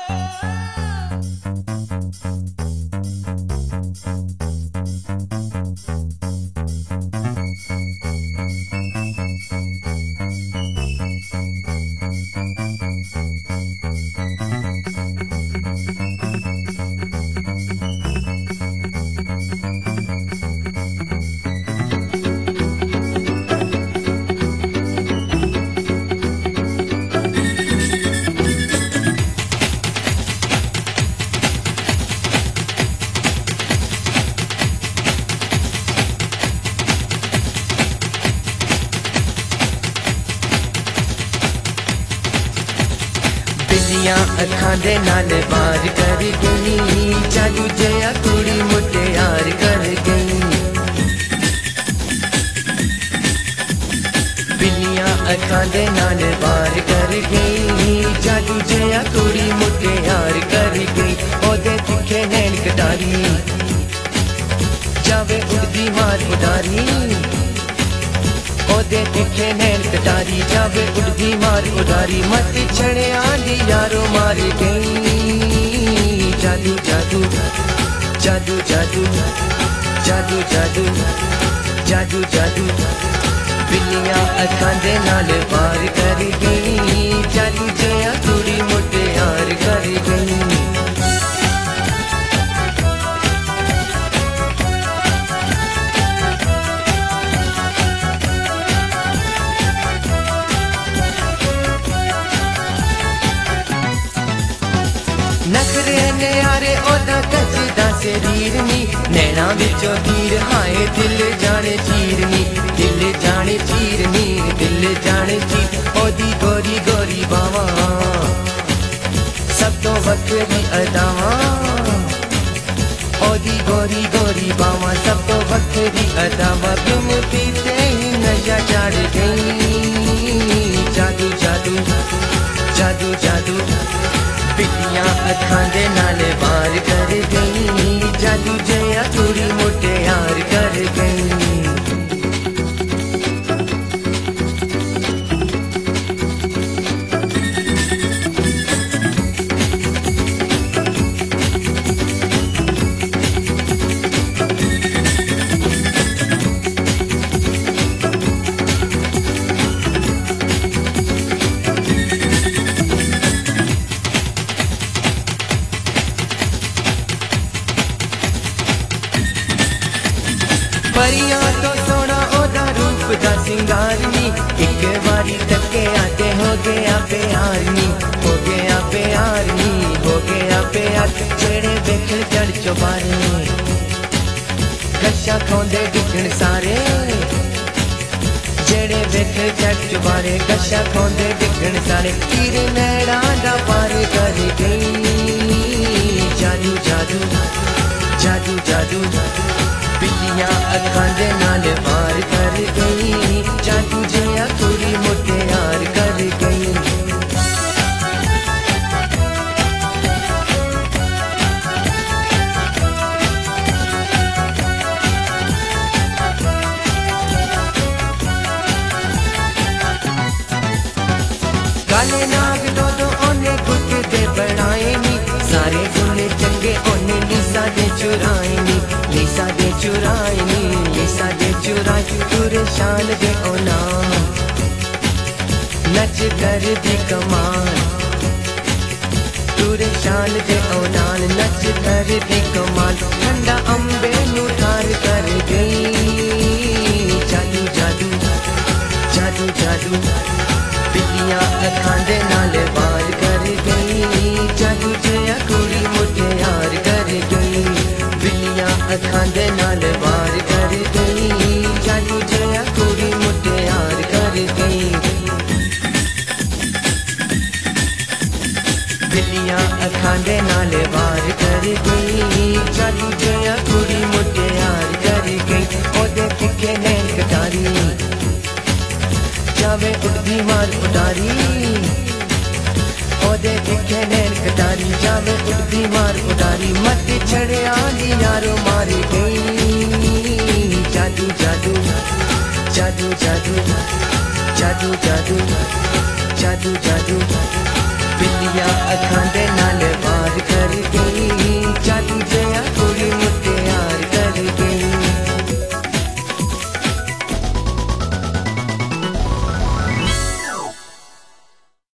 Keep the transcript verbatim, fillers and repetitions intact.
अखां दे नाल वार कर गई, जादू जया कुड़ी मुटियार कर गई। बिल्लियां अखां दे नाल वार कर गई, जादू जया कुड़ी मुटियार कर गई। ओदे तिखे नैन कटारी, जावे उड़दी मार उडारी। ओदे तिखे नैन कटारी, जावे उड़दी मार उडारी। मत छड़िया दी यारो मार गई, जादू जादू जादू जादू जादू जादू जादू जादू। बिल्लियां अखां दे नाल वार कर गई, जादू जया कुड़ी मुटियार कर गई। नखरे न्यारे ओदा कचदा शरीर नी, नैना विचों तीर हाय दिल जाने चीर नी। दिल जाने चीर नी, दिल जाने चीर। ओदी गोरी गोरी बावां सब तो वक्री अदावां। ओदी गोरी गोरी बावां सब तो वक्री अदावां। बिन पीते ही नशा चढ़ गई, जादू जादू जादू जादू। बिल्लियां अखां दे नाल वार कर गई, जादू जया कुड़ी मुटियार कर गई। परियां तो सोना ओदा रूप दा सिंगार नी, एक बारी तके आते हो गया प्यार नी। हो गया प्यार नी, हो गया प्यार। जेड़े वेखण चढ़ चौबारे, कशा खोंदे डिगण सारे। जेड़े वेखण चढ़ चौबारे, कशा खोंदे डिगण सारे। तीर नैना दा पार कर गई, जादू जादू जादू जादू। बिल्लियां अखां दे नाल वार कर गई, जादू जया कुड़ी मुटियार कर गई। काले नाग दो दो ओने गुट दे बनाए नी, सारे गुण चंगे ओने लीसा दे चुराए नी। लीसा दे चुराए नी, लीसा दे चुराए। तुरे शान दे ओ नाम नच कर दी कमाल। तुरे शान दे ओ नाल नच कर दी कमाल। ठंडा अंबे नू ठार कर गई, जादू जादू जादू जादू। बिल्लियां अखां दे नाल वार कर गई, जादू जया कुड़ी मुटियार कर गई। बिल्लियां अखां दे नाल वार कर गई, जादू जया कुड़ी मुटियार कर गई। बिल्लियां अखां दे नाल वार कर गई, जादू जया कुड़ी मुटियार कर गई। ओदे तिखे नैन कटारी, जावे उड़दी मार उडारी। ओदे तिखे नैन कटारी, जावे उड़दी मार उडारी। मत छड़िया दी यारो मार गई, जादू जादू जादू जादू जादू जादू जादू जादू। बिल्लियां अखां दे नाल मार कर गई।